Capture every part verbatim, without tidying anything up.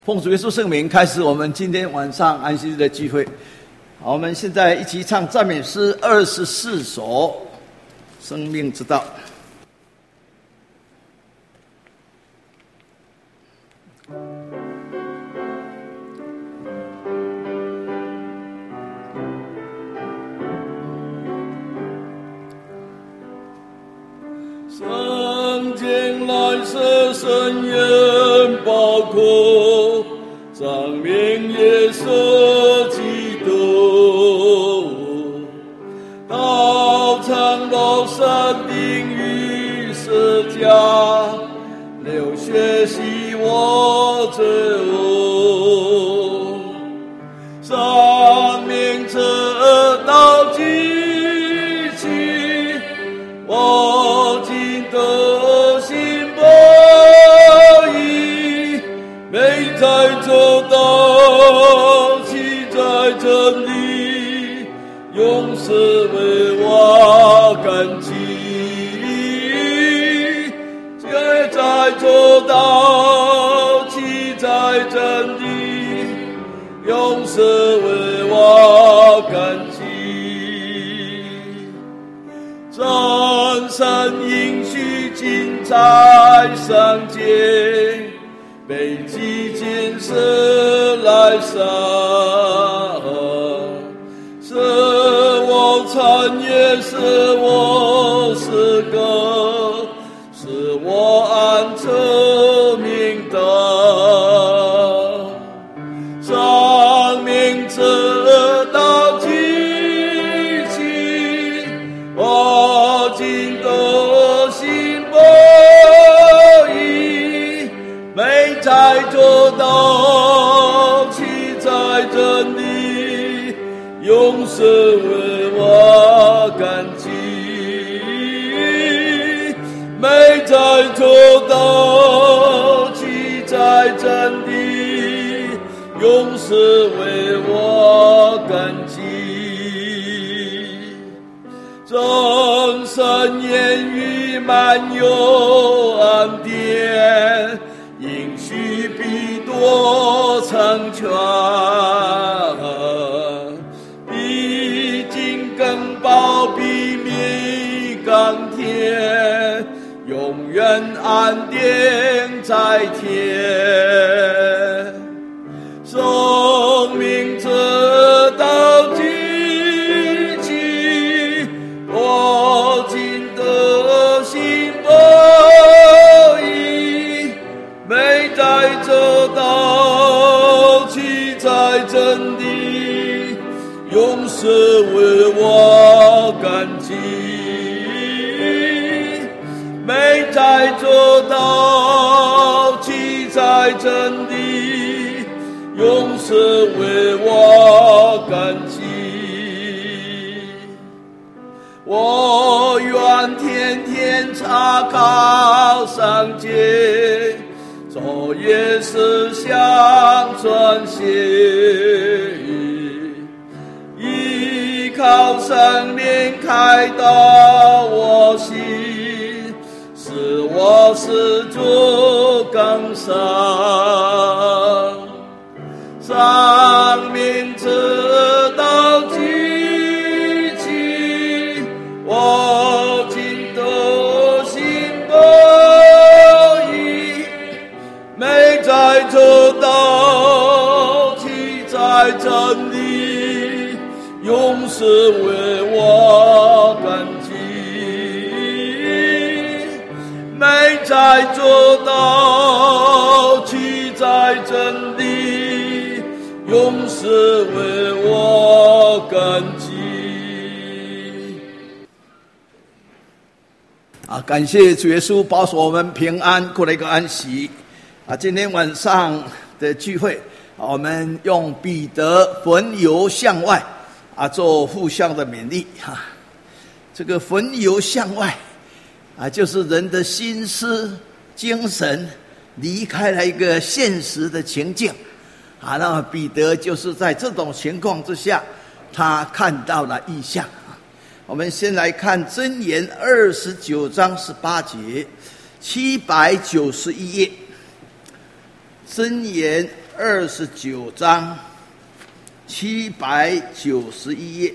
奉主耶稣圣名开始我们今天晚上安息日的聚会。好，我们现在一起唱赞美诗二十四首，生命之道。 圣经来世深渊包括，彰明耶稣基督，道成肉身定于十架，流血洗我罪恶，生命之道记起我今得心不移，美在这道，气在真理，用死为我感激。皆在这道，气在真理，用死为我感激。真神应许尽在圣洁，被极尽时来生，是我产业，是我诗歌，是我安处明德，生命之道记起我今得心不移，美在这道，气在真理，用死为我感激。美在这道，气在真理，用死为我感激。真神言语满有恩典，应许必多成全，必经更宝，必灭钢铁，永远安定在天。生命之道记起我今得心不移，美在这道，气在真理，用死为我感激。美在这道，气在真理，用死为我感激。我愿天天查考圣经，昼夜思想专心，依靠圣灵开导我心，使我使主更深。生命之道记起我今得心不移，美在这道，气在真理，用死为我感激。美在这道，气在真理，用死为我感激。 啊，感谢主耶稣保守我们平安过了一个安息。啊，今天晚上的聚会，啊、我们用彼得焚油向外啊做互相的勉励哈、啊。这个焚油向外啊，就是人的心思精神离开了一个现实的情境啊。那么彼得就是在这种情况之下，他看到了异象。我们先来看箴言二十九章十八节，七百九十一页。箴言二十九章七百九十一页。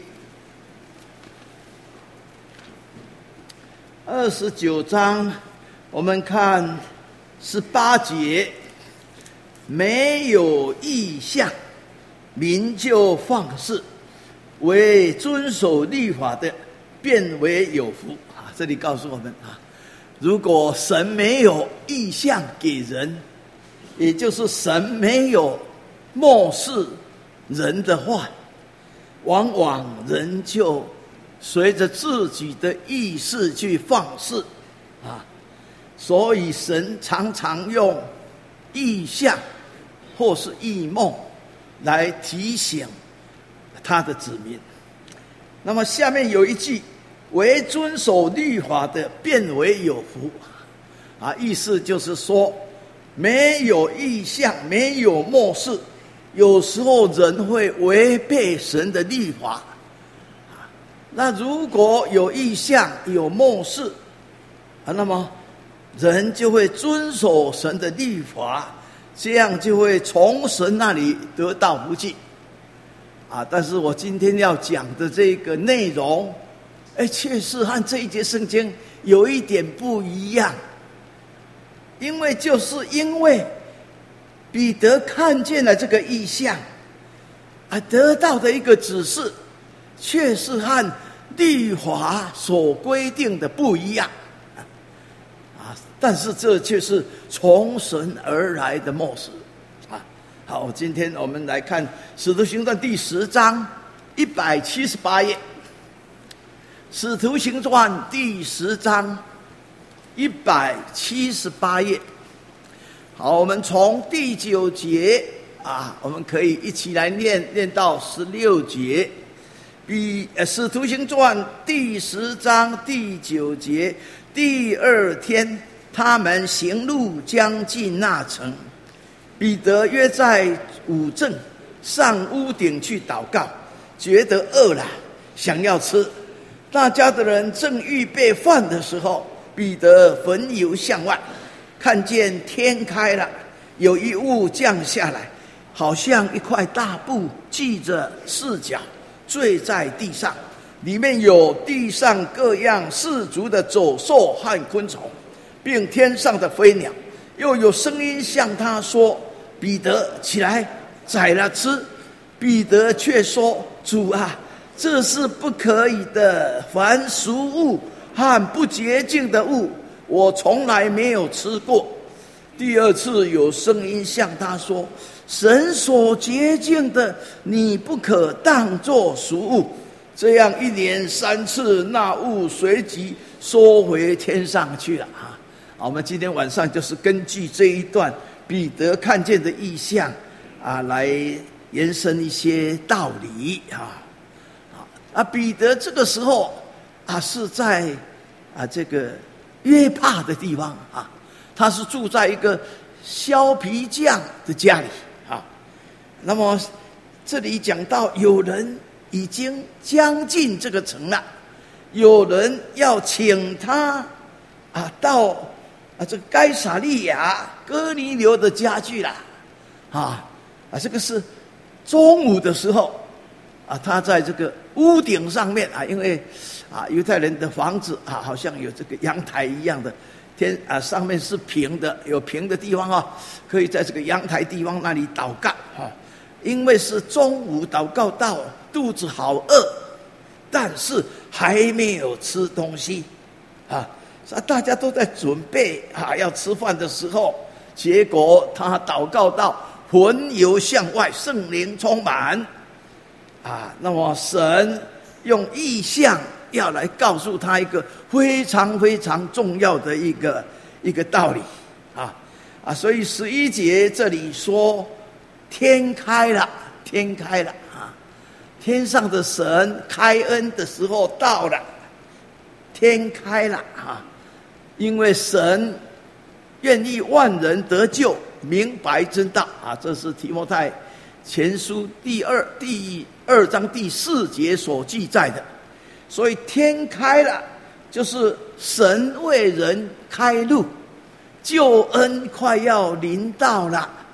二十九章，我们看十八节，没有异象，民就放肆；为遵守律法的，变为有福。啊，这里告诉我们啊，如果神没有异象给人，也就是神没有漠视人的话，往往人就随着自己的意识去放肆啊。所以神常常用异象或是异梦来提醒他的子民。那么下面有一句，为遵守律法的，变为有福啊，意思就是说，没有异象，没有漠视，有时候人会违背神的律法。那如果有异象，有漠视啊，那么人就会遵守神的律法，这样就会从神那里得到福气啊。但是我今天要讲的这个内容，哎，确实和这一节圣经有一点不一样。因为就是因为彼得看见了这个异象，而得到的一个指示，却是和律法所规定的不一样啊！但是这却是从神而来的默示啊！好，今天我们来看《使徒行传》第十章一百七十八页，《使徒行传》第十章一百七十八页。好，我们从第九节啊，我们可以一起来念，念到十六节。比呃，《使徒行传》第十章第九节，第二天，他们行路将近那城，彼得约在午正上屋顶去祷告，觉得饿了，想要吃。大家的人正预备饭的时候，彼得魂游向外，看见天开了，有一物降下来，好像一块大布系着四角，坠在地上，里面有地上各样四足的走兽和昆虫，并天上的飞鸟。又有声音向他说：彼得，起来，宰了吃。彼得却说：主啊，这是不可以的，凡俗物和不洁净的物，我从来没有吃过。第二次有声音向他说：神所洁净的，你不可当作俗物。这样一连三次，那物随即收回天上去了啊！我们今天晚上就是根据这一段彼得看见的异象啊，来延伸一些道理啊。啊，彼得这个时候啊是在啊这个约帕的地方啊，他是住在一个削皮匠的家里啊。那么这里讲到有人已经将近这个城了，有人要请他啊到啊这个该撒利亚哥尼流的家去了啊啊这个是中午的时候啊，他在这个屋顶上面啊，因为啊犹太人的房子啊好像有这个阳台一样的。天啊，上面是平的，有平的地方啊，可以在这个阳台地方那里祷告啊。因为是中午祷告到肚子好饿，但是还没有吃东西啊，大家都在准备啊要吃饭的时候，结果他祷告到魂游向外，圣灵充满啊。那么神用异象要来告诉他一个非常非常重要的一个一个道理啊啊！所以十一节这里说天开了，天开了啊！天上的神开恩的时候到了，天开了啊！因为神愿意万人得救，明白真道啊！这是提摩太前书第二第二章第四节所记载的。所以天开了，就是神为人开路，救恩快要临到了，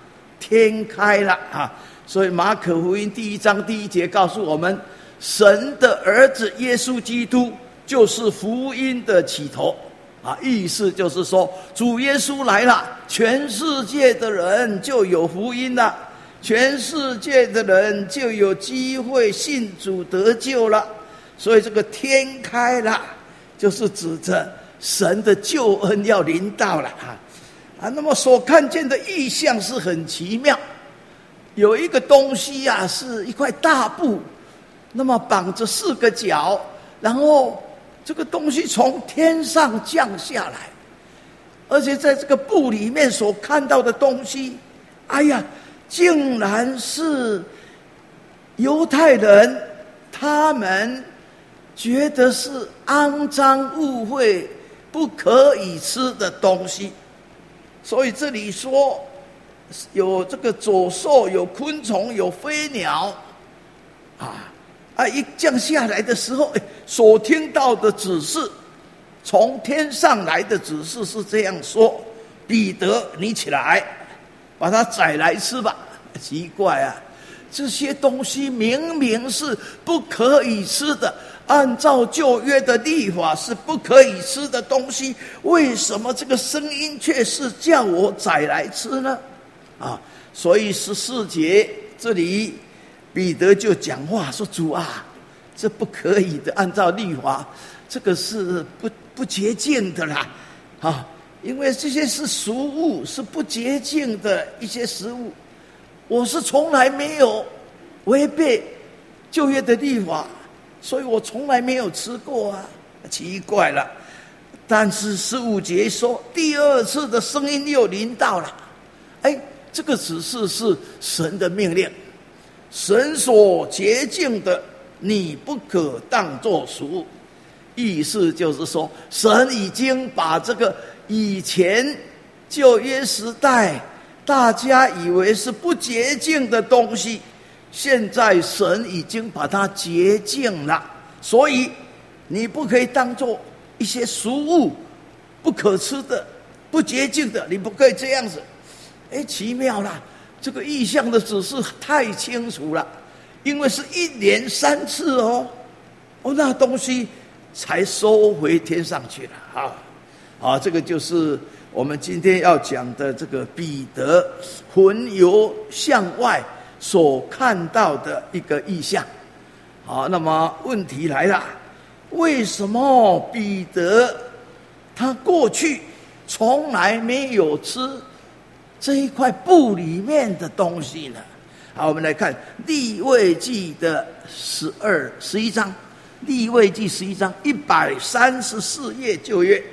天开了啊！所以马可福音第一章第一节告诉我们，神的儿子耶稣基督就是福音的起头啊！意思就是说，主耶稣来了，全世界的人就有福音了，全世界的人就有机会信主得救了。所以这个天开了，就是指着神的救恩要临到了啊！啊，那么所看见的异象是很奇妙，有一个东西啊，是一块大布，那么绑着四个角，然后这个东西从天上降下来，而且在这个布里面所看到的东西，哎呀，竟然是犹太人他们觉得是肮脏污秽不可以吃的东西。所以这里说有这个走兽，有昆虫，有飞鸟啊啊！一降下来的时候，所听到的指示，从天上来的指示是这样说：彼得，你起来，把它宰来吃吧。奇怪啊，这些东西明明是不可以吃的，按照旧约的律法是不可以吃的东西，为什么这个声音却是叫我宰来吃呢？啊，所以十四节这里彼得就讲话说：主啊，这不可以的，按照律法这个是不不洁净的啦，啊，因为这些是俗物，是不洁净的一些食物，我是从来没有违背旧约的律法，所以我从来没有吃过啊。奇怪了，但是十五节说第二次的声音又临到了，哎，这个指示是神的命令，神所洁净的你不可当作俗物。意思就是说，神已经把这个以前旧约时代大家以为是不洁净的东西，现在神已经把它洁净了，所以你不可以当作一些俗物，不可吃的，不洁净的，你不可以这样子。哎，奇妙啦，这个意象的指示太清楚了，因为是一连三次哦，哦，那东西才收回天上去了啊！啊，这个就是我们今天要讲的这个彼得魂游向外所看到的一个意象。好，那么问题来了，为什么彼得他过去从来没有吃这一块布里面的东西呢？好，我们来看利未记的十二十一章，利未记十一章一百三十四页旧约，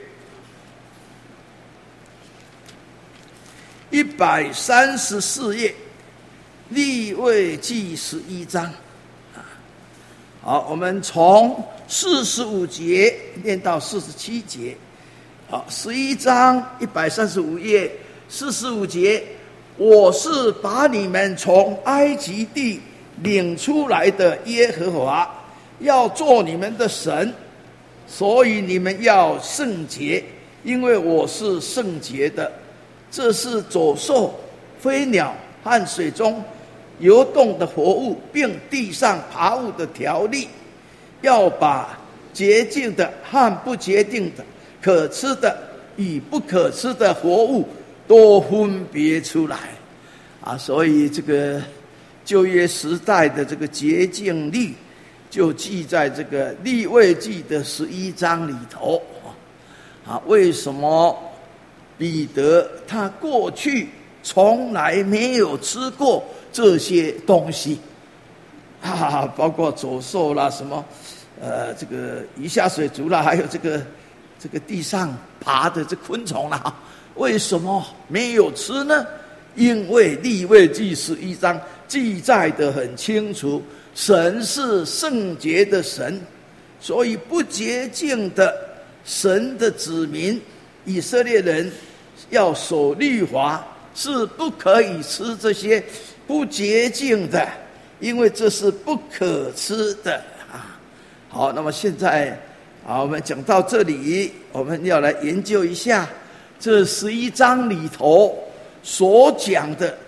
一百三十四页，利未记十一章。好，我们从四十五节念到四十七节。好，十一章一百三十五页四十五节，我是把你们从埃及地领出来的耶和华，要做你们的神，所以你们要圣洁，因为我是圣洁的。这是走兽、飞鸟和水中游动的活物，并地上爬物的条例，要把洁净的和不洁净的，可吃的与不可吃的活物都分别出来啊！所以这个旧约时代的这个洁净律就记在这个利未记的十一章里头啊。为什么彼得他过去从来没有吃过这些东西啊？包括走兽啦，什么呃这个鱼虾水族啦，还有这个这个地上爬的这昆虫啦，为什么没有吃呢？因为利未记十一章记载得很清楚，神是圣洁的神，所以不洁净的神的子民以色列人要守律法，是不可以吃这些不洁净的，因为这是不可吃的啊。好，那么现在啊，我们讲到这里，我们要来研究一下这十一章里头所讲的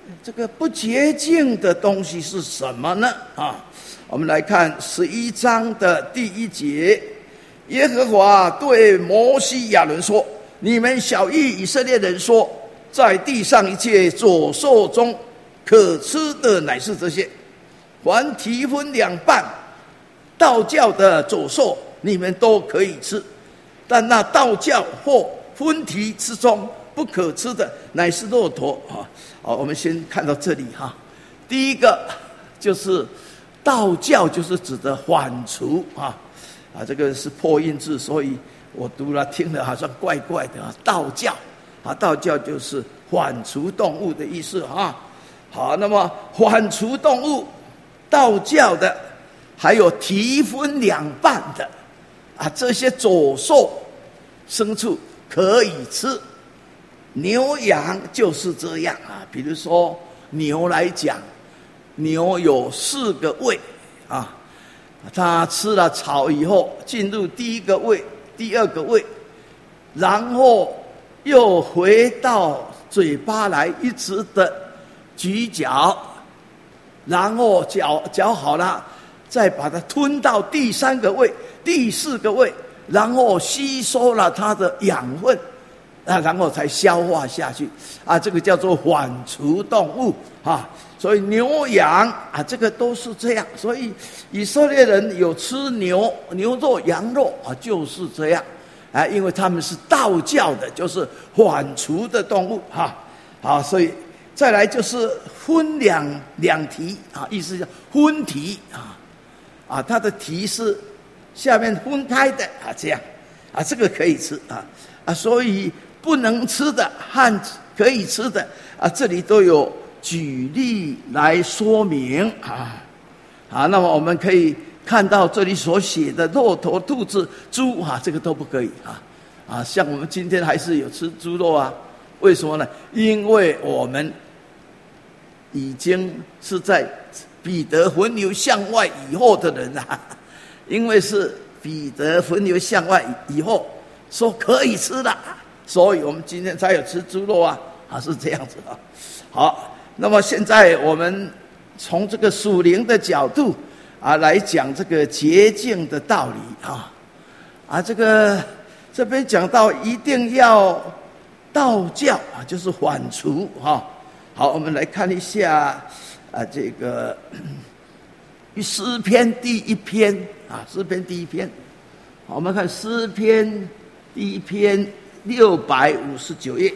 这个不洁净的东西是什么呢？啊，我们来看十一章的第一节，耶和华对摩西亚伦说：你们晓谕以色列人说，在地上一切走兽中可吃的乃是这些，凡蹄分两半倒教的走兽你们都可以吃，但那倒教或分蹄之中不可吃的乃是骆驼。好，我们先看到这里哈。第一个就是倒教，就是指的反刍啊啊，这个是破音字，所以我读了听了好像怪怪的啊。倒教啊，倒教就是反刍动物的意思啊。好，那么反刍动物、倒教的，还有蹄分两半的啊，这些走兽牲畜可以吃。牛羊就是这样啊，比如说牛来讲，牛有四个胃啊，它吃了草以后进入第一个胃、第二个胃，然后又回到嘴巴来一直的咀嚼，然后嚼嚼好了，再把它吞到第三个胃、第四个胃，然后吸收了它的养分啊，然后才消化下去啊，这个叫做反刍动物啊。所以牛羊啊，这个都是这样。所以以色列人有吃牛牛肉、羊肉啊，就是这样啊，因为他们是道教的，就是反刍的动物哈。啊，所以再来就是分两两蹄啊，意思叫分蹄啊啊，它的蹄是下面分开的啊，这样啊，这个可以吃啊啊，所以。不能吃的和可以吃的啊，这里都有举例来说明啊。好，那么我们可以看到这里所写的骆驼、兔子、猪啊，这个都不可以啊啊。像我们今天还是有吃猪肉啊，为什么呢？因为我们已经是在彼得魂流向外以后的人啊，因为是彼得魂流向外以后说可以吃的。所以我们今天才有吃猪肉啊，啊是这样子啊。好，那么现在我们从这个属灵的角度啊来讲这个洁净的道理啊啊，这个这边讲到一定要道教啊，就是反刍哈。好，我们来看一下啊，这个诗篇第一篇啊，诗篇第一篇，好，我们看诗篇第一篇。六百五十九页，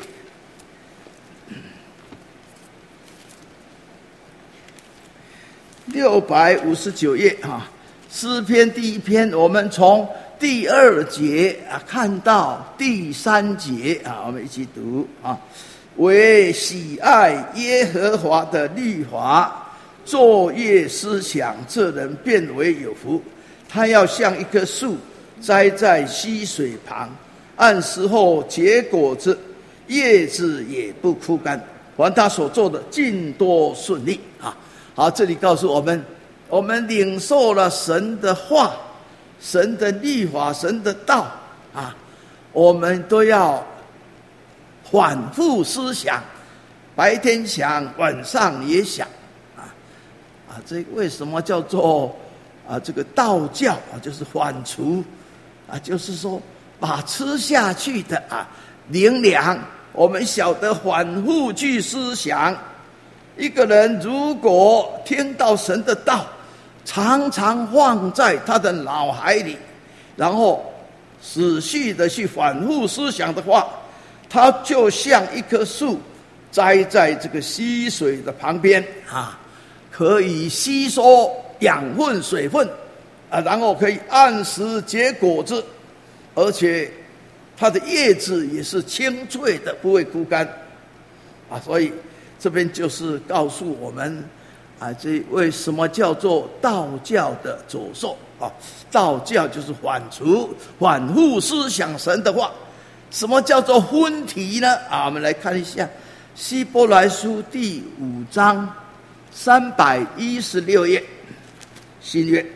六百五十九页啊，诗篇第一篇，我们从第二节啊看到第三节啊，我们一起读啊。为喜爱耶和华的律法，昼夜思想，这人便为有福。他要像一棵树栽在溪水旁。按时候结果子，叶子也不枯干，凡他所做的尽多顺利啊！好，这里告诉我们，我们领受了神的话、神的律法、神的道啊，我们都要反复思想，白天想，晚上也想啊啊！这为什么叫做啊这个道教啊？就是反刍啊，就是说。把吃下去的啊灵粮，我们晓得反复去思想。一个人如果听到神的道，常常放在他的脑海里，然后仔细的去反复思想的话，他就像一棵树栽在这个溪水的旁边啊，可以吸收养分、水分啊，然后可以按时结果子。而且它的叶子也是青翠的，不会枯干啊！所以这边就是告诉我们啊，这为什么叫做道教的走兽啊？道教就是反刍、反复思想神的话。什么叫做分蹄呢？啊，我们来看一下希伯来书第五章三百一十六页，新约。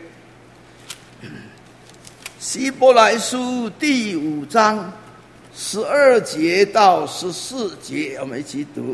希伯来书第五章十二节到十四节，我们一起读。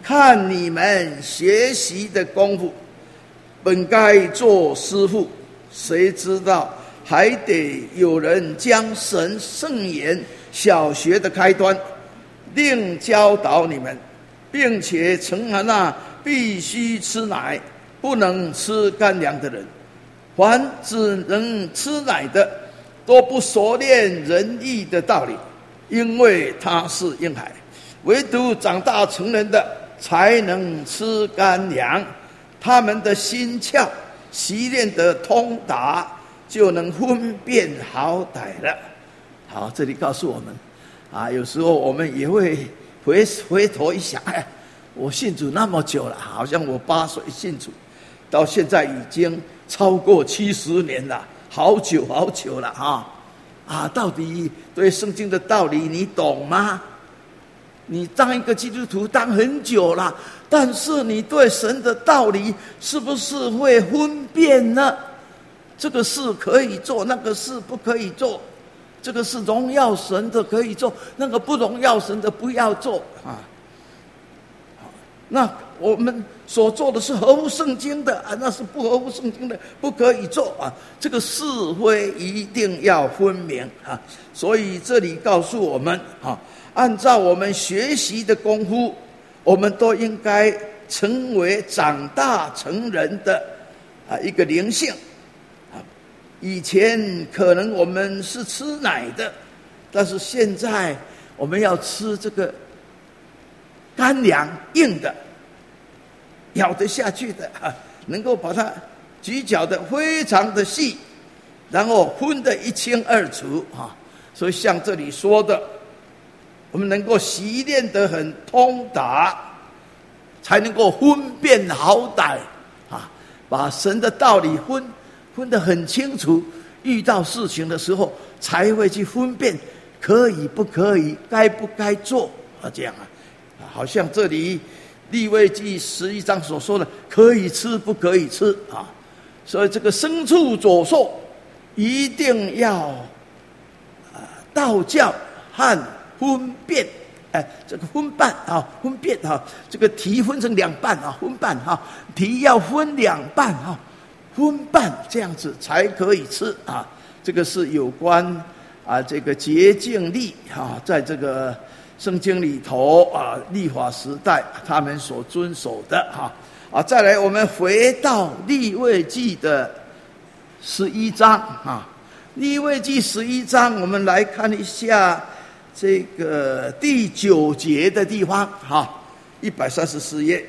看你们学习的功夫，本该做师傅，谁知道还得有人将神圣言小学的开端另教导你们，并且成了那必须吃奶不能吃干粮的人。凡只能吃奶的，都不熟练仁义的道理，因为他是婴孩；唯独长大成人的，才能吃干粮。他们的心窍习练得通达，就能分辨好歹了。好，这里告诉我们啊，有时候我们也会回回头一想，哎，我信主那么久了，好像我八岁信主，到现在已经超过七十年了，好久好久了啊！啊，到底对圣经的道理你懂吗？你当一个基督徒当很久了，但是你对神的道理是不是会分辨呢？这个事可以做，那个事不可以做，这个是荣耀神的可以做，那个不荣耀神的不要做啊。那我们所做的是合乎圣经的啊，那是不合乎圣经的不可以做啊。这个是非一定要分明啊。所以这里告诉我们啊，按照我们学习的功夫，我们都应该成为长大成人的啊一个灵性啊。以前可能我们是吃奶的，但是现在我们要吃这个干粮硬的，咬得下去的，能够把它咀嚼得非常的细，然后分得一清二楚啊。所以像这里说的，我们能够习练得很通达，才能够分辨好歹啊，把神的道理分分得很清楚，遇到事情的时候才会去分辨可以不可以，该不该做啊，这样啊。好像这里利未记十一章所说的可以吃不可以吃啊，所以这个牲畜走兽一定要啊道教和分辨，哎，这个分半啊，分辨啊，这个蹄分成两半啊，分半啊，蹄要分两半啊，分半这样子才可以吃啊。这个是有关啊这个洁净律啊，在这个圣经里头啊，律法时代他们所遵守的哈啊。再来，我们回到利未记的十一章啊，利未记十一章，我们来看一下这个第九节的地方哈，一百三十四页，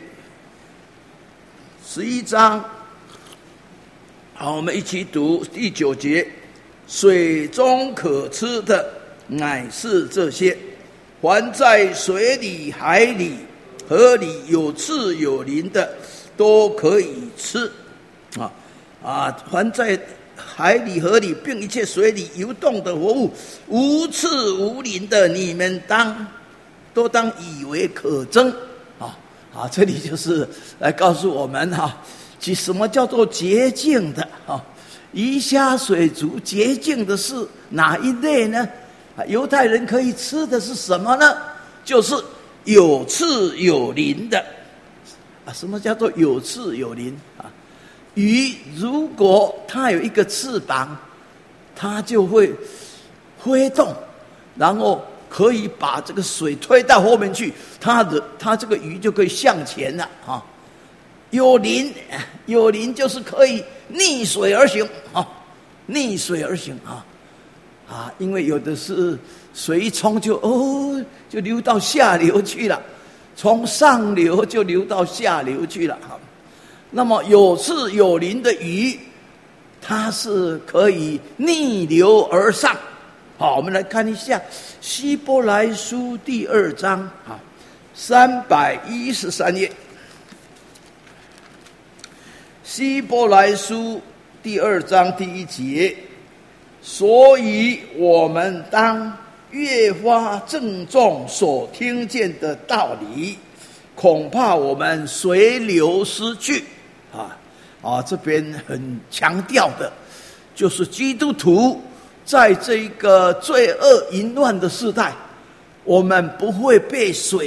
十一章，好，我们一起读第九节：水中可吃的乃是这些。凡在水里、海里、河里有刺有鳞的，都可以吃啊啊！凡在海里、河里，并一切水里游动的活物，无刺无鳞的，你们当都当以为可憎啊啊！这里就是来告诉我们哈，其什么叫做洁净的啊？鱼虾水族洁净的是哪一类呢？犹太人可以吃的是什么呢？就是有刺有鳞的啊。什么叫做有刺有鳞啊？鱼如果它有一个翅膀，它就会挥动，然后可以把这个水推到后面去，它的它这个鱼就可以向前了啊。有鳞，有鳞就是可以逆水而行啊，逆水而行啊。啊，因为有的是水一冲就哦，就流到下流去了，从上流就流到下流去了。好，那么有刺有鳞的鱼，它是可以逆流而上。好，我们来看一下希伯来书第二章啊，三百一十三页。希伯来书第二章第一节。所以我们当越发郑重所听见的道理，恐怕我们随流失去啊啊！这边很强调的，就是基督徒在这个罪恶淫乱的时代，我们不会被水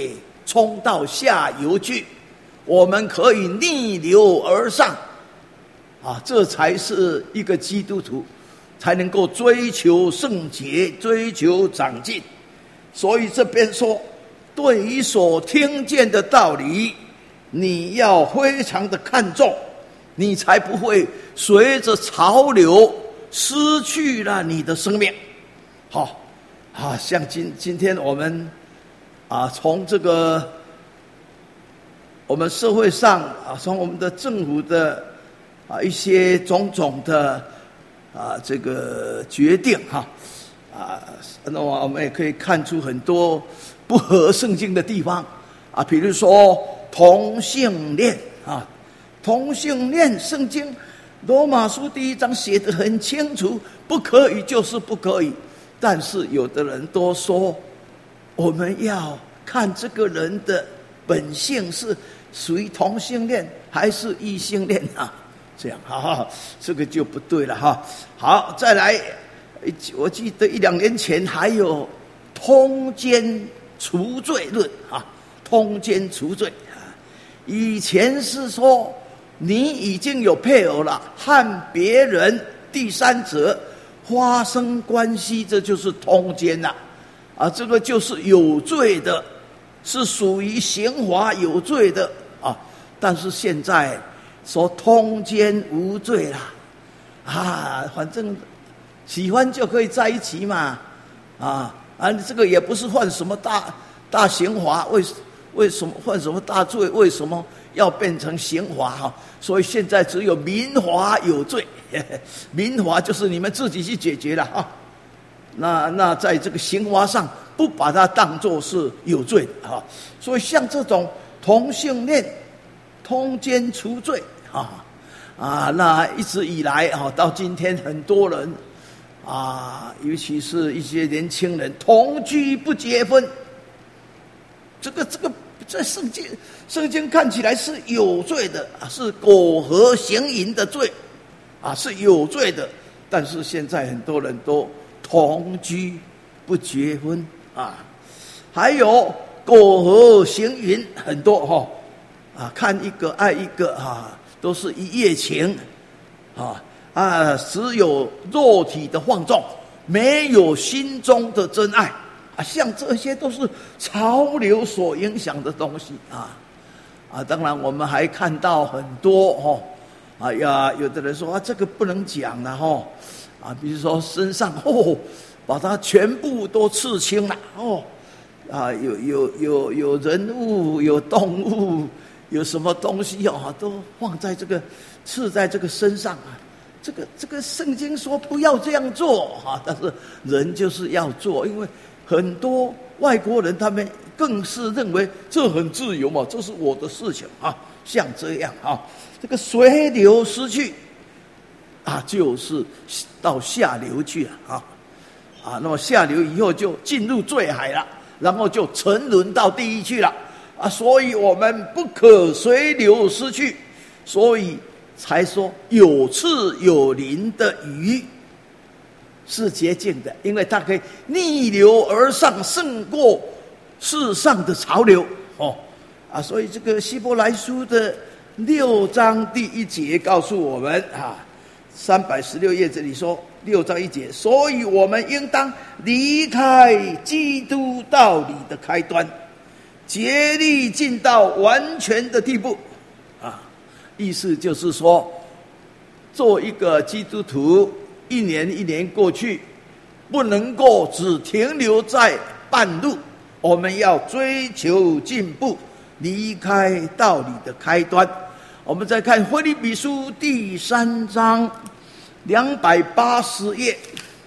冲到下游去，我们可以逆流而上啊，这才是一个基督徒才能够追求圣洁，追求长进。所以这边说，对于所听见的道理，你要非常的看重，你才不会随着潮流失去了你的生命。好啊，像今今天我们啊，从这个我们社会上啊，从我们的政府的啊一些种种的啊这个决定哈啊，那么我们也可以看出很多不合圣经的地方啊，比如说同性恋啊，同性恋圣经罗马书第一章写得很清楚，不可以就是不可以。但是有的人都说，我们要看这个人的本性是属于同性恋还是异性恋啊？这样，哈哈，这个就不对了哈。好，再来，我记得一两年前还有通奸除罪论啊，通奸除罪啊。以前是说你已经有配偶了，和别人第三者发生关系，这就是通奸了啊，这个就是有罪的，是属于刑罚有罪的啊。但是现在说通奸无罪啦，啊，反正喜欢就可以在一起嘛，啊啊，这个也不是犯什么大大刑罚，为为什么犯什么大罪？为什么要变成刑罚哈？所以现在只有民法有罪，民法就是你们自己去解决了哈。那那在这个刑罚上不把它当作是有罪的哈。所以像这种同性恋通奸除罪啊啊，那一直以来啊，到今天很多人啊，尤其是一些年轻人同居不结婚，这个这个在圣经圣经看起来是有罪的，是苟合行淫的罪啊，是有罪的。但是现在很多人都同居不结婚啊，还有苟合行淫很多哈啊，看一个爱一个啊，都是一夜情啊啊，只有肉体的放纵，没有心中的真爱啊，像这些都是潮流所影响的东西啊啊！当然，我们还看到很多哦，啊呀，有的人说啊，这个不能讲了哈啊，比如说身上哦，把它全部都刺青了哦啊，有有有有人物，有动物，有什么东西哦，都放在这个刺在这个身上啊。这个这个圣经说不要这样做啊，但是人就是要做，因为很多外国人他们更是认为这很自由嘛，这是我的事情啊，像这样啊，这个随流失去啊，就是到下流去了啊啊，那么下流以后就进入罪海了，然后就沉沦到地狱去了啊，所以我们不可随流失去，所以才说有翅有鳞的鱼是洁净的，因为它可以逆流而上，胜过世上的潮流哦啊！所以这个希伯来书的六章第一节告诉我们啊，三百十六页这里说六章一节，所以我们应当离开基督道理的开端，竭力进到完全的地步啊！意思就是说，做一个基督徒，一年一年过去，不能够只停留在半路，我们要追求进步，离开道理的开端。我们再看腓立比书第三章两百八十页，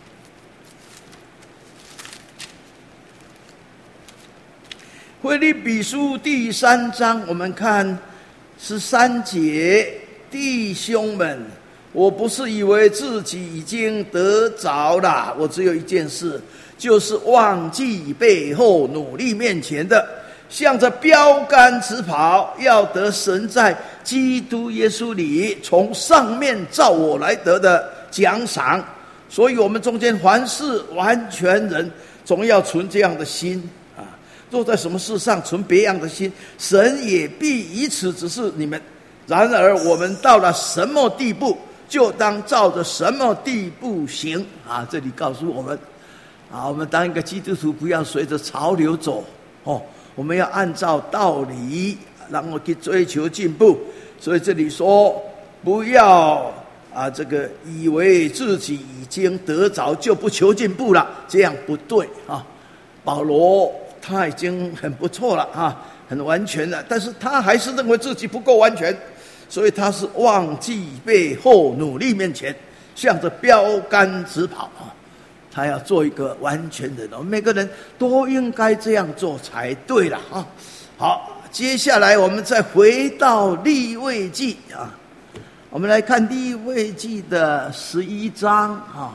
腓立比书第三章，我们看十三节，弟兄们，我不是以为自己已经得着了，我只有一件事，就是忘记背后，努力面前的，向着标杆直跑，要得神在基督耶稣里从上面照我来得的奖赏。所以我们中间凡是完全人，总要存这样的心啊， 若在什么事上存别样的心，神也必以此指示你们。然而我们到了什么地步，就当照着什么地步行啊！这里告诉我们啊，我们当一个基督徒，不要随着潮流走哦，我们要按照道理，然后去追求进步。所以这里说，不要啊，这个以为自己已经得着就不求进步了，这样不对啊。保罗他已经很不错了啊，很完全了，但是他还是认为自己不够完全，所以他是忘记背后，努力面前，向着标杆直跑啊。他要做一个完全的人，我们每个人都应该这样做才对了啊。好，接下来我们再回到利未记啊，我们来看利未记的十一章啊。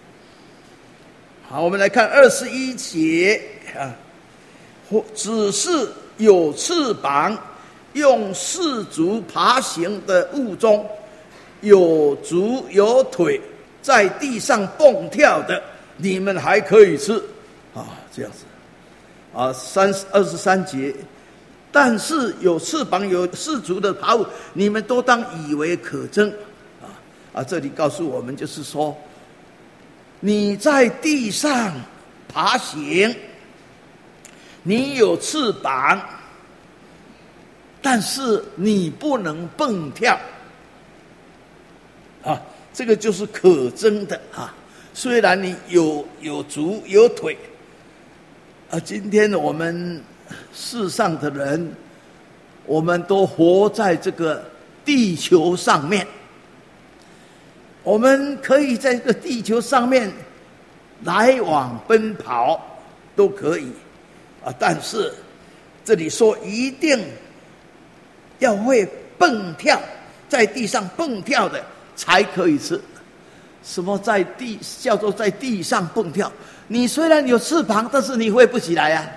好，我们来看二十一节啊，只是有翅膀用四足爬行的物中，有足有腿在地上蹦跳的，你们还可以吃啊，这样子啊。三二十三节，但是有翅膀有四足的爬物，你们都当以为可憎啊啊！这里告诉我们，就是说，你在地上爬行，你有翅膀，但是你不能蹦跳啊，这个就是可憎的啊。虽然你有有足有腿啊，今天我们世上的人，我们都活在这个地球上面，我们可以在这个地球上面来往奔跑都可以啊，但是这里说一定要会蹦跳，在地上蹦跳的才可以吃。什么在地叫做在地上蹦跳？你虽然有翅膀，但是你飞不起来啊。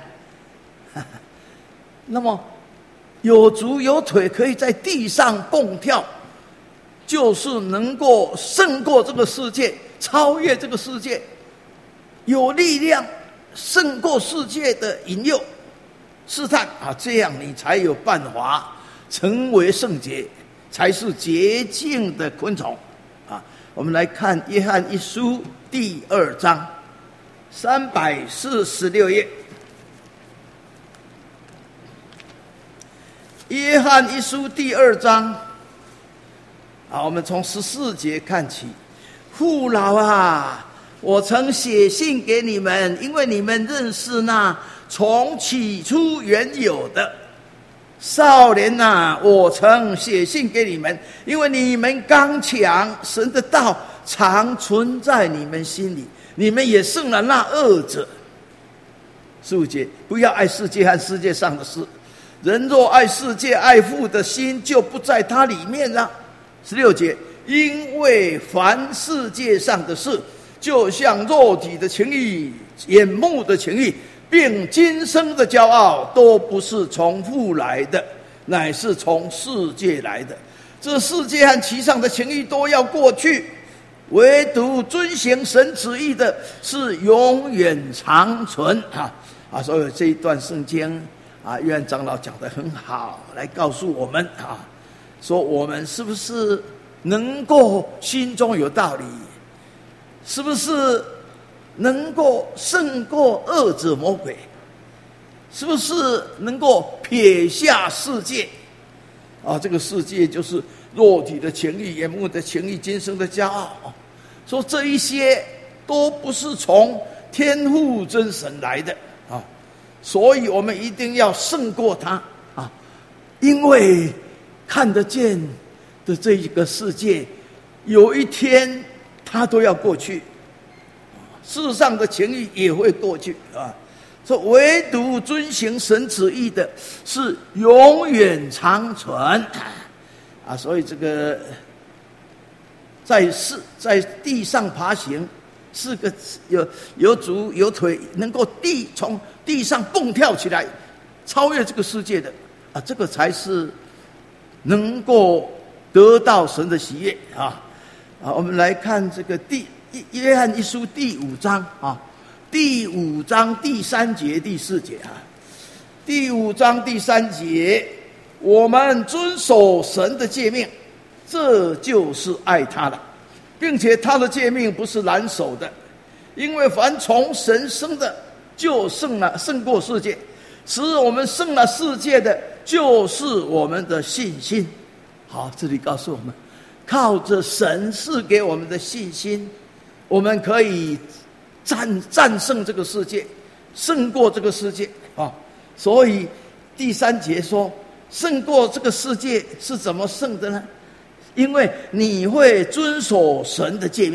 那么有足有腿可以在地上蹦跳，就是能够胜过这个世界，超越这个世界，有力量胜过世界的引诱试探啊，这样你才有办法成为圣洁，才是洁净的昆虫啊。我们来看约翰一书第二章三百四十六页。约翰一书第二章啊，我们从十四节看起。父老啊，我曾写信给你们，因为你们认识那从起初原有的。少年啊，我曾写信给你们，因为你们刚强，神的道常存在你们心里，你们也胜了那恶者。十五节，不要爱世界和世界上的事，人若爱世界，爱父的心就不在他里面了。十六节，因为凡世界上的事，就像肉体的情欲、眼目的情欲，并今生的骄傲，都不是从父来的，乃是从世界来的。这世界和其上的情欲都要过去，唯独遵行神旨意的是永远长存啊！啊，所以这一段圣经啊，约翰长老讲得很好，来告诉我们啊，说我们是不是能够心中有道理，是不是能够胜过恶者魔鬼，是不是能够撇下世界啊？这个世界就是肉体的情欲、眼目的情欲、今生的骄傲，说这一些都不是从天父真神来的啊，所以我们一定要胜过他啊，因为看得见的这一个世界，有一天它都要过去，世上的情欲也会过去啊。说唯独遵行神旨意的是永远长存啊，所以这个在世在地上爬行，是个有有足有腿，能够地从地上蹦跳起来，超越这个世界的啊，这个才是能够得到神的喜悦啊！啊，我们来看这个第约翰一书第五章啊，第五章第三节、第四节啊， 第五章第三节，我们遵守神的诫命，这就是爱他了，并且他的诫命不是难守的，因为凡从神生的就胜了，胜过世界，使我们胜了世界的就是我们的信心。好，这里告诉我们，靠着神赐给我们的信心，我们可以战战胜这个世界，胜过这个世界啊！所以第三节说，胜过这个世界是怎么胜的呢？因为你会遵守神的诫命。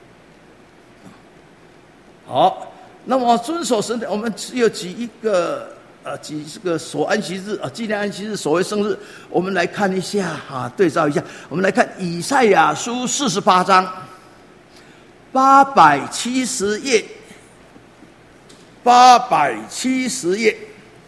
好，那么遵守神的，我们只有举一个呃，举这个守安息日啊，纪念安息日，所谓生日，我们来看一下啊，对照一下，我们来看以赛亚书四十八章八百七十页，八百七十页，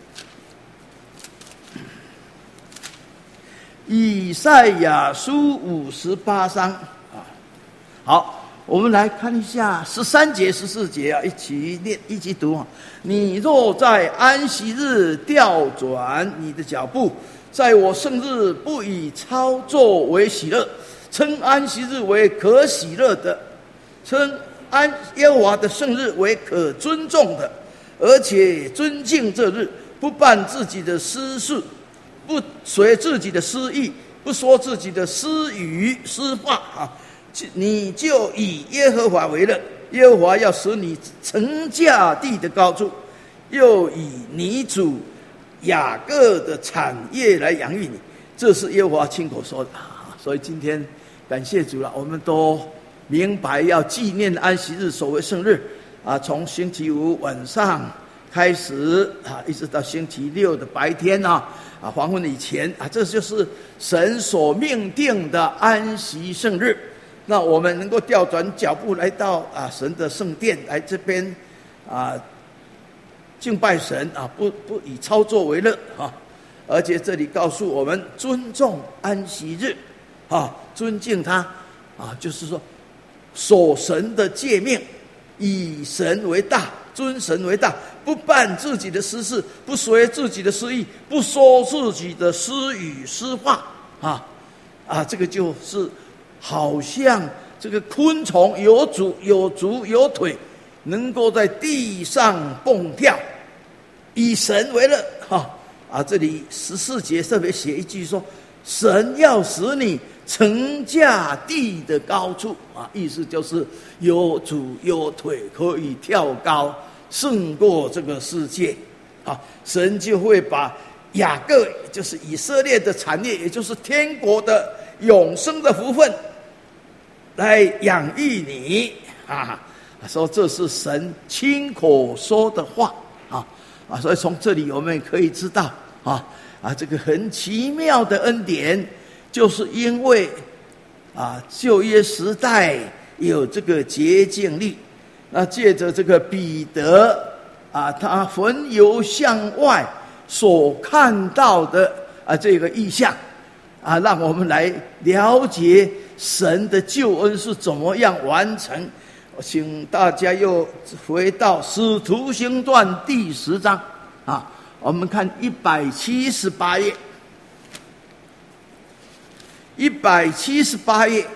以赛亚书五十八章啊，好。我们来看一下十三节、十四节啊，一起念，一起读啊。你若在安息日调转你的脚步，在我圣日不以操作为喜乐，称安息日为可喜乐的，称安耶和华的圣日为可尊重的，而且尊敬这日，不办自己的私事，不随自己的私意，不说自己的私语私话啊。你就以耶和华为乐，耶和华要使你乘驾地的高处，又以你主雅各的产业来养育你，这是耶和华亲口说的。所以今天感谢主了，我们都明白要纪念安息日，所谓圣日啊，从星期五晚上开始啊，一直到星期六的白天啊，啊黄昏以前啊，这就是神所命定的安息圣日。那我们能够调转脚步来到啊神的圣殿，来这边啊敬拜神啊，不不以操作为乐啊，而且这里告诉我们尊重安息日啊，尊敬他啊，就是说守神的诫命，以神为大，尊神为大，不办自己的私事，不随自己的私意，不说自己的私语私话啊啊，这个就是好像这个昆虫有足有足有腿，能够在地上蹦跳，以神为乐哈啊！这里十四节特别写一句说，神要使你乘驾地的高处啊，意思就是有足有腿，可以跳高，胜过这个世界啊！神就会把雅各，就是以色列的产业，也就是天国的永生的福分，来养育你啊！说这是神亲口说的话啊啊！所以从这里我们可以知道啊啊，这个很奇妙的恩典，就是因为啊旧约时代有这个洁净律，那借着这个彼得啊，他魂游向外所看到的啊这个意象啊，让我们来了解神的救恩是怎么样完成。我请大家又回到《使徒行传》第十章啊，我们看一百七十八页，一百七十八页。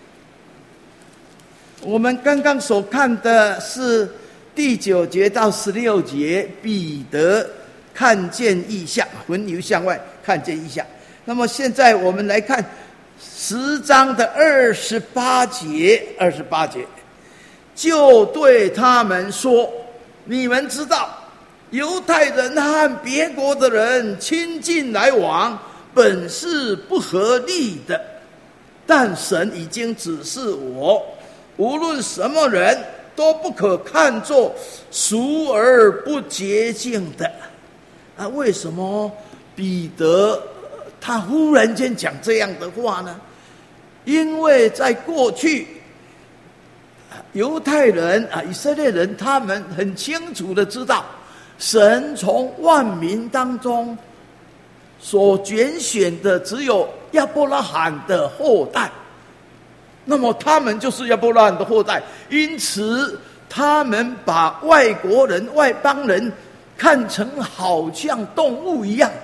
我们刚刚所看的是第九节到十六节，彼得看见异象，魂游向外看见异象。那么现在我们来看十章的二十八节，二十八节，就对他们说：你们知道，犹太人和别国的人亲近来往，本是不合理的，但神已经指示我，无论什么人都不可看作俗而不洁净的。啊，为什么彼得他忽然间讲这样的话呢？因为在过去犹太人啊，以色列人，他们很清楚的知道，神从万民当中所拣选的只有亚伯拉罕的后代，那么他们就是亚伯拉罕的后代，因此他们把外国人、外邦人看成好像动物一样，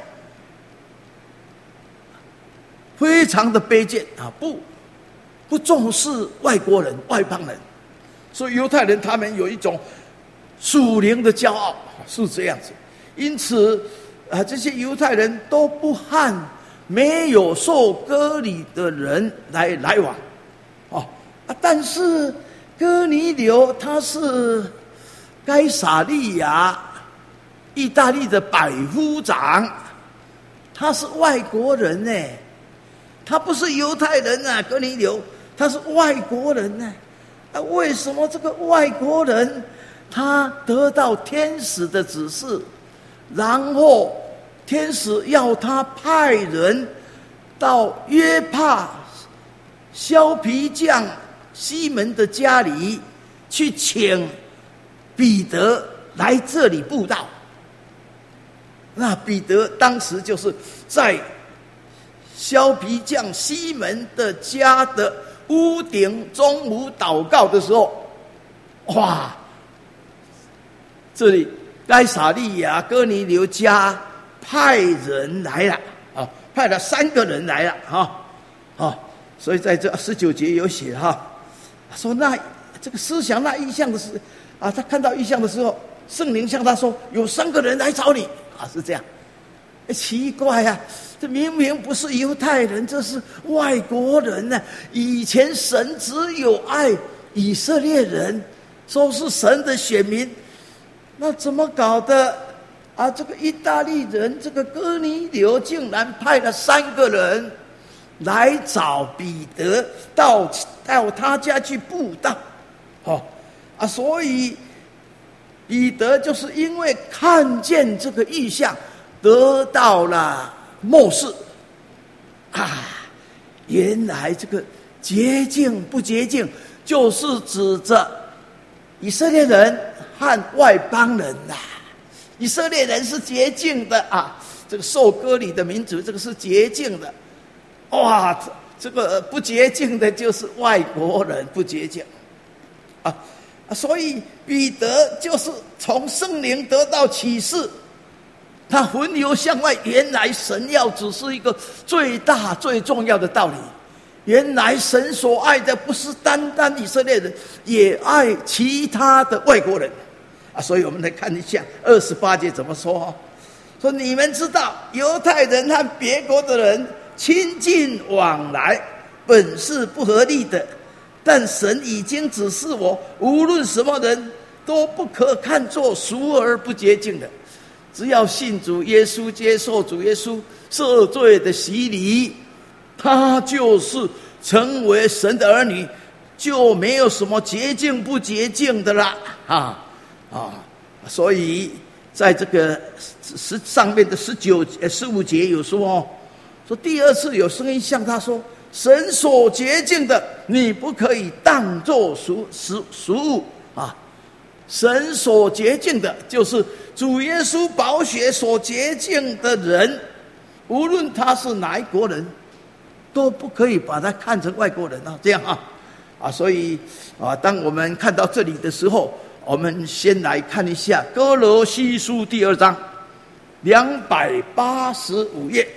非常的卑贱啊！不不重视外国人、外邦人，所以犹太人他们有一种属灵的骄傲，是这样子。因此啊，这些犹太人都不和没有受割礼的人来来往，哦啊，但是哥尼流他是该撒利亚意大利的百夫长，他是外国人呢，他不是犹太人啊，哥尼流他是外国人呢。啊，为什么这个外国人他得到天使的指示，然后天使要他派人到约帕削皮匠西门的家里去请彼得来这里布道？那彼得当时就是在削皮匠西门的家的屋顶中午祷告的时候，哇，这里该撒利亚哥尼流家派人来了啊，派了三个人来了啊啊，所以在这十九节有写哈，说那这个思想那异象的时啊，他看到异象的时候，圣灵向他说有三个人来找你啊，是这样。奇怪啊，这明明不是犹太人，这是外国人呢、啊。以前神只有爱以色列人，说是神的选民，那怎么搞的啊？这个意大利人，这个哥尼流竟然派了三个人来找彼得，到到他家去布道，哦啊，所以彼得就是因为看见这个异象，得到了默示啊！原来这个洁净不洁净，就是指着以色列人和外邦人呐、啊。以色列人是洁净的啊，这个受割礼的民族，这个是洁净的。哇，这个不洁净的就是外国人，不洁净啊！所以彼得就是从圣灵得到启示。他魂游向外，原来神要只是一个最大最重要的道理。原来神所爱的不是单单以色列人，也爱其他的外国人啊！所以我们来看一下二十八节怎么说，说你们知道犹太人和别国的人亲近往来本是不合理的，但神已经指示我，无论什么人都不可看作俗而不洁净的，只要信主耶稣，接受主耶稣赦罪的洗礼，他就是成为神的儿女，就没有什么洁净不洁净的啦啊啊！所以在这个十上面的十九十五节有说哦，说第二次有声音向他说：“神所洁净的，你不可以当作俗俗俗物啊！”神所洁净的，就是主耶稣宝血所洁净的人，无论他是哪一国人，都不可以把他看成外国人啊！这样啊，啊，所以啊，当我们看到这里的时候，我们先来看一下哥罗西书第二章两百八十五页。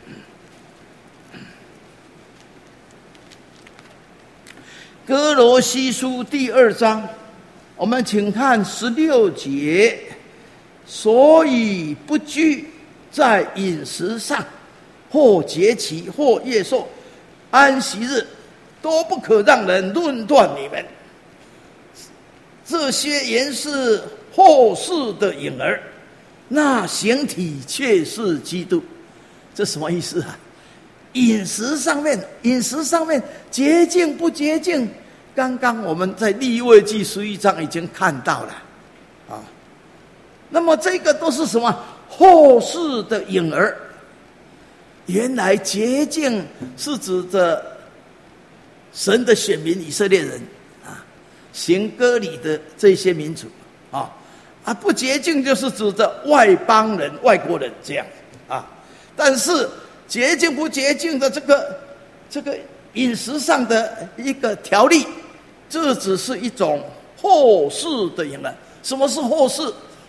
哥罗西书第二章。我们请看十六节，所以不拘在饮食上，或节期，或月朔，安息日，都不可让人论断你们。这些原是后世的影儿，那形体却是基督。这什么意思啊？饮食上面，饮食上面洁净不洁净？刚刚我们在利未记十一章已经看到了啊，那么这个都是什么后世的影儿？原来洁净是指着神的选民以色列人啊，行割礼的这些民族啊，啊不洁净就是指着外邦人、外国人这样啊。但是洁净不洁净的这个这个饮食上的一个条例，这只是一种后世的影儿。什么是后世？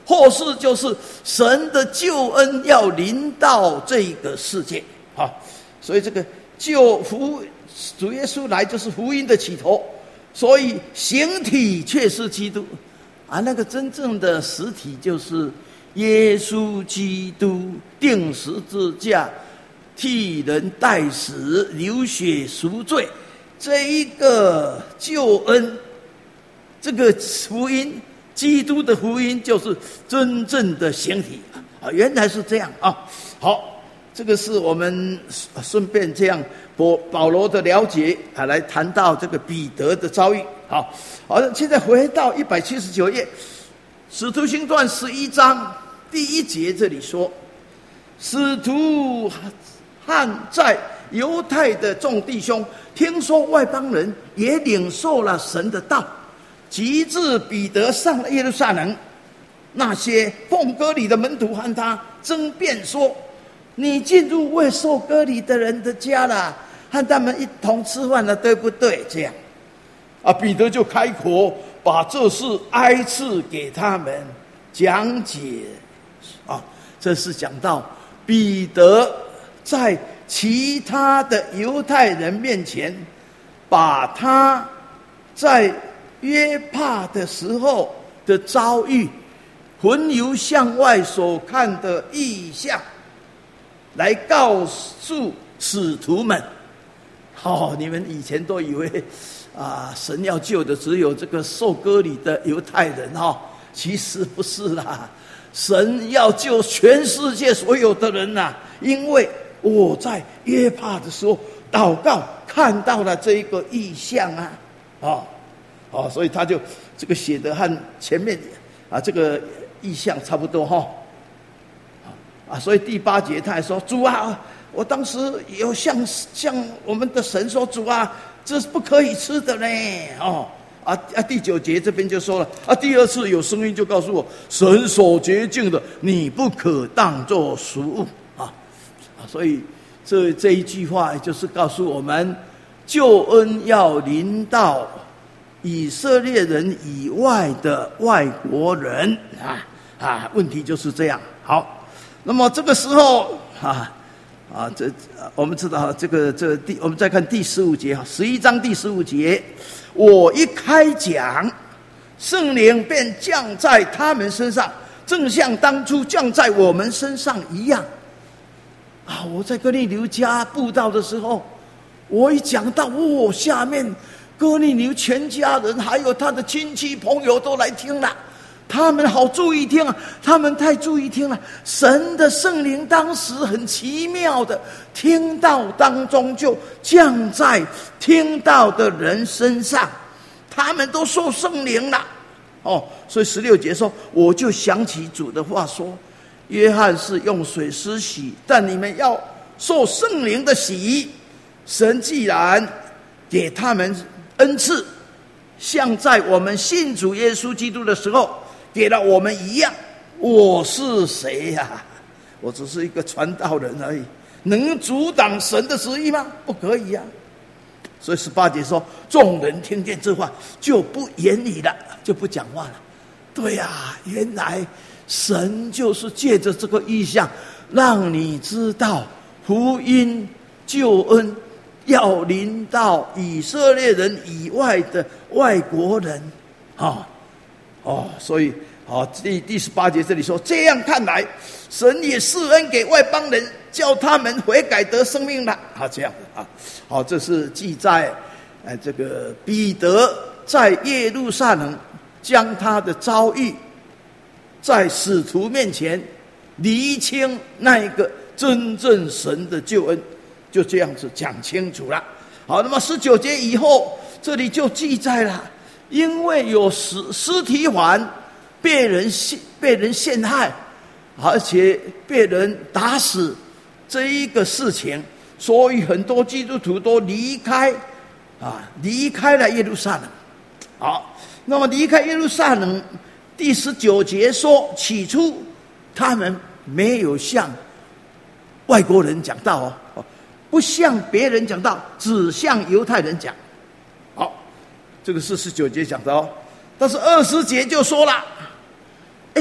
后世就是神的救恩要临到这个世界啊，所以这个救福主耶稣来就是福音的起头，所以形体却是基督啊，那个真正的实体就是耶稣基督钉十字架，替人代死，流血赎罪，这一个救恩，这个福音，基督的福音就是真正的形体啊！原来是这样啊！好，这个是我们顺便这样保保罗的了解啊，来谈到这个彼得的遭遇。好，好，现在回到一百七十九页，《使徒行传》十一章第一节，这里说，使徒和在犹太的众弟兄听说外邦人也领受了神的道，及至彼得上了耶路撒冷，那些奉割礼的门徒和他争辩说，你进入未受割礼的人的家了，和他们一同吃饭了，对不对？这样啊，彼得就开口把这事挨次给他们讲解啊。这是讲到彼得在其他的犹太人面前，把他在约帕的时候的遭遇，魂游向外所看的异象，来告诉使徒们。哦，你们以前都以为啊，神要救的只有这个受割礼的犹太人哦，其实不是啦，神要救全世界所有的人呐、啊，因为我在约帕的时候祷告，看到了这一个异象啊，哦。哦，所以他就这个写的和前面啊这个意象差不多哈、哦，啊，所以第八节他还说，主啊，我当时有向向我们的神说，主啊，这是不可以吃的呢，哦，啊啊，第九节这边就说了，啊，第二次有声音就告诉我，神所洁净的，你不可当作食物啊，啊，所以这这一句话就是告诉我们，救恩要临到以色列人以外的外国人啊啊，问题就是这样。好，那么这个时候啊啊，这我们知道这个这个第，我们再看第十五节哈，十一章第十五节，我一开讲，圣灵便降在他们身上，正像当初降在我们身上一样。啊，我在哥尼流家布道的时候，我一讲到哦，下面哥尼流全家人还有他的亲戚朋友都来听了，他们好注意听啊，他们太注意听了。神的圣灵当时很奇妙的听到当中就降在听到的人身上，他们都受圣灵了。哦，所以十六节说，我就想起主的话说，约翰是用水施洗，但你们要受圣灵的洗。神既然给他们恩赐，像在我们信主耶稣基督的时候给了我们一样。我是谁呀、啊？我只是一个传道人而已，能阻挡神的旨意吗？不可以呀、啊。所以十八节说，众人听见这话就不言语了，就不讲话了。对呀、啊，原来神就是借着这个意象，让你知道福音救恩要临到以色列人以外的外国人，啊，哦，所以啊，第第十八节这里说，这样看来，神也施恩给外邦人，叫他们悔改得生命了。啊，这样啊，好，这是记在，呃，这个彼得在耶路撒冷将他的遭遇，在使徒面前厘清那一个真正神的救恩。就这样子讲清楚了。好，那么十九节以后，这里就记载了，因为有司司提反被人陷被人陷害，而且被人打死这一个事情，所以很多基督徒都离开啊，离开了耶路撒冷。好，那么离开耶路撒冷，第十九节说，起初他们没有向外国人讲道哦。不向别人讲道，只向犹太人讲。好，这个是十九节讲的哦。但是二十节就说了，哎，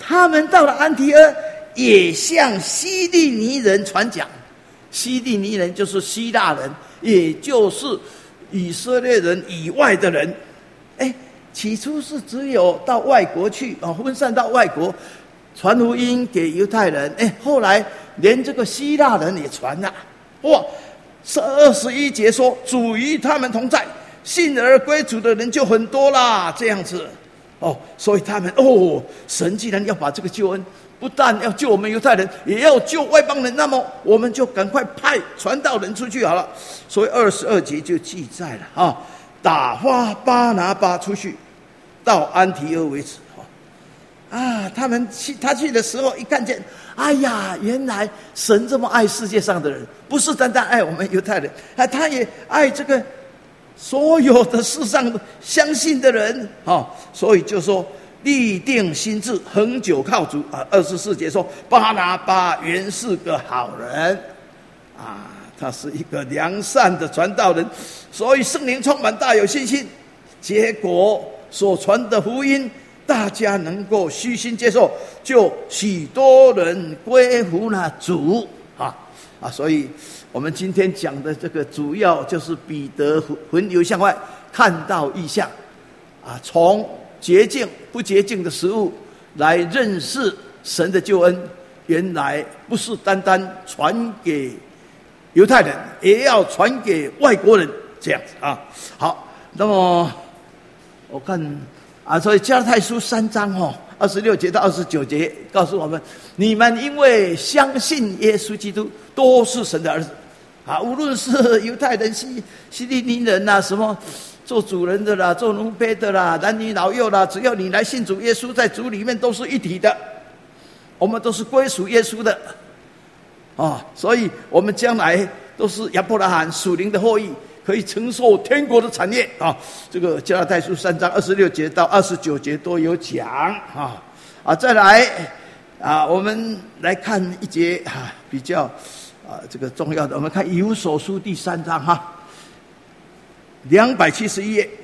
他们到了安提阿，也向希利尼人传讲。希利尼人就是希腊人，也就是以色列人以外的人。哎，起初是只有到外国去啊，分散到外国传福音给犹太人。哎，后来连这个希腊人也传了。哇，二十一节说主与他们同在，信而归主的人就很多啦。这样子哦，所以他们哦，神既然要把这个救恩，不但要救我们犹太人，也要救外邦人，那么我们就赶快派传道人出去好了。所以二十二节就记载了啊，打发巴拿巴出去到安提阿为止。啊，他们去他去的时候一看见，哎呀，原来神这么爱世界上的人，不是单单爱我们犹太人，啊，他也爱这个所有的世上相信的人啊，所以就说立定心志，恒久靠主啊。二十四节说，巴拿巴原是个好人啊，他是一个良善的传道人，所以圣灵充满，大有信心。结果所传的福音，大家能够虚心接受，就许多人归服了主啊啊！所以我们今天讲的这个主要就是彼得魂游向外，看到异象啊，从洁净不洁净的食物来认识神的救恩，原来不是单单传给犹太人，也要传给外国人，这样子啊。好，那么我看啊，所以加拉太书三章哦，二十六节到二十九节告诉我们，你们因为相信耶稣基督，都是神的儿子啊，无论是犹太人、希希利尼人呐、啊，什么做主人的啦，做奴婢的啦，男女老幼啦，只要你来信主耶稣，在主里面都是一体的，我们都是归属耶稣的啊，所以我们将来都是亚伯拉罕属灵的后裔，可以承受天国的产业啊！这个加拉太书三章二十六节到二十九节都有讲啊啊！再来啊，我们来看一节啊比较啊这个重要的，我们看以弗所书第三章哈，两百七十一页，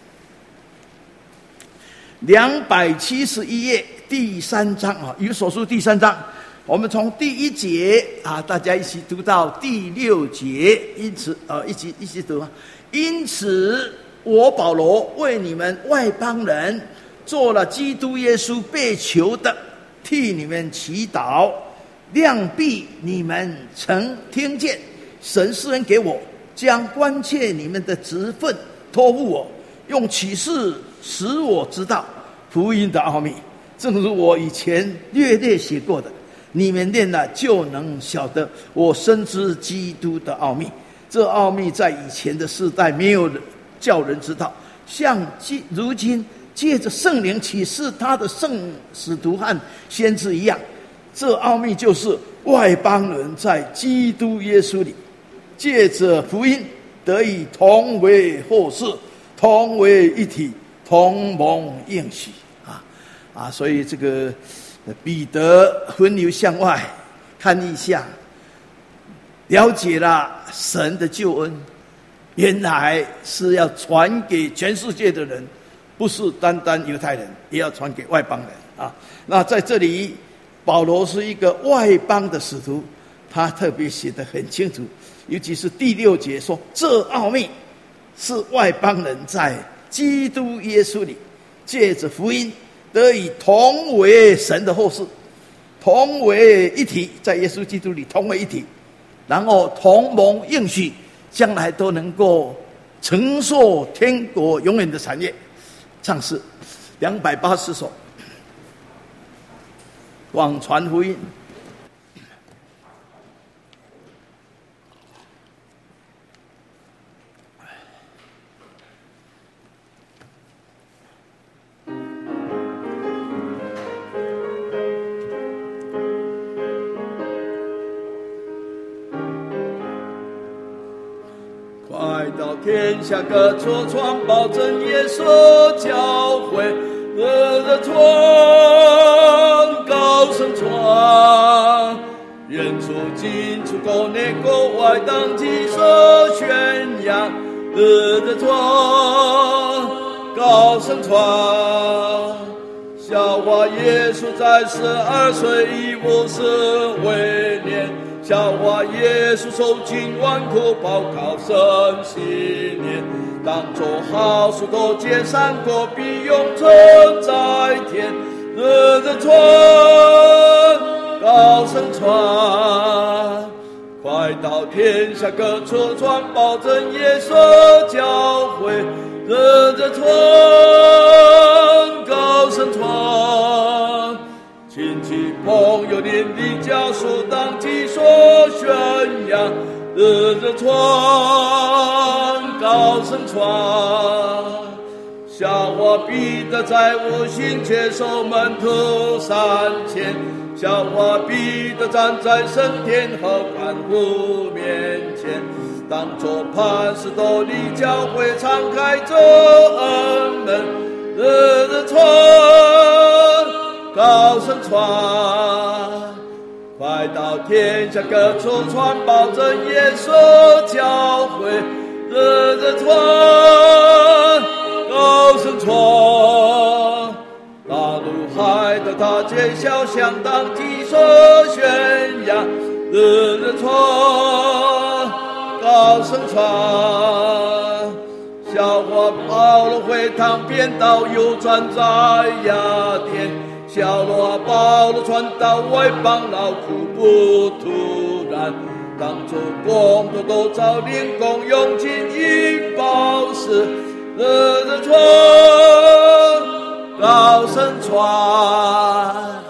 两百七十一页第三章啊，以弗所书第三章。我们从第一节啊，大家一起读到第六节，因此呃，一起一起读啊。因此，我保罗为你们外邦人做了基督耶稣被囚的，替你们祈祷。量必你们曾听见神施恩给我，将关切你们的职分托付我，用启示使我知道福音的奥秘，正如我以前略略写过的。你们念了就能晓得我深知基督的奥秘，这奥秘在以前的世代没有人叫人知道，像如今借着圣灵启示他的圣使徒和先知一样。这奥秘就是外邦人在基督耶稣里借着福音得以同为后嗣，同为一体，同蒙应许啊啊！所以这个彼得魂游向外看异象，了解了神的救恩，原来是要传给全世界的人，不是单单犹太人，也要传给外邦人啊。那在这里保罗是一个外邦的使徒，他特别写得很清楚，尤其是第六节说，这奥秘是外邦人在基督耶稣里借着福音得以同为神的后嗣，同为一体，在耶稣基督里同为一体，然后同蒙应许，将来都能够承受天国永远的产业。唱诗两百八十首，广传福音。 快到天下各处传报真耶稣教诲，热热传，高声传，远处近处国内国外当即说宣扬，热热传，高声传， 笑话耶稣在十二岁以五十为年，笑话耶稣受尽万苦报考圣禧年，当作好事多结善果，必永存在天。日日传，高声传，快到天下各处传，保证耶稣教诲。日日传，高声传，亲戚朋友邻里家属当即所宣扬。日日传，高声传，笑话彼得在五旬节受门徒三千，笑话彼得站在升天和万户面前，当作磐石斗笠教会敞开着恩门。日日传，高声传，快到天下各处传，保证耶稣教诲。日日传，高声传，大陆海的大街小巷当即所宣扬。日日传，高声传，笑话保罗会堂变道又转在雅典，笑话保罗传道外邦劳苦不突然，当作工作都照灵功用尽因报时。日日传，高声传。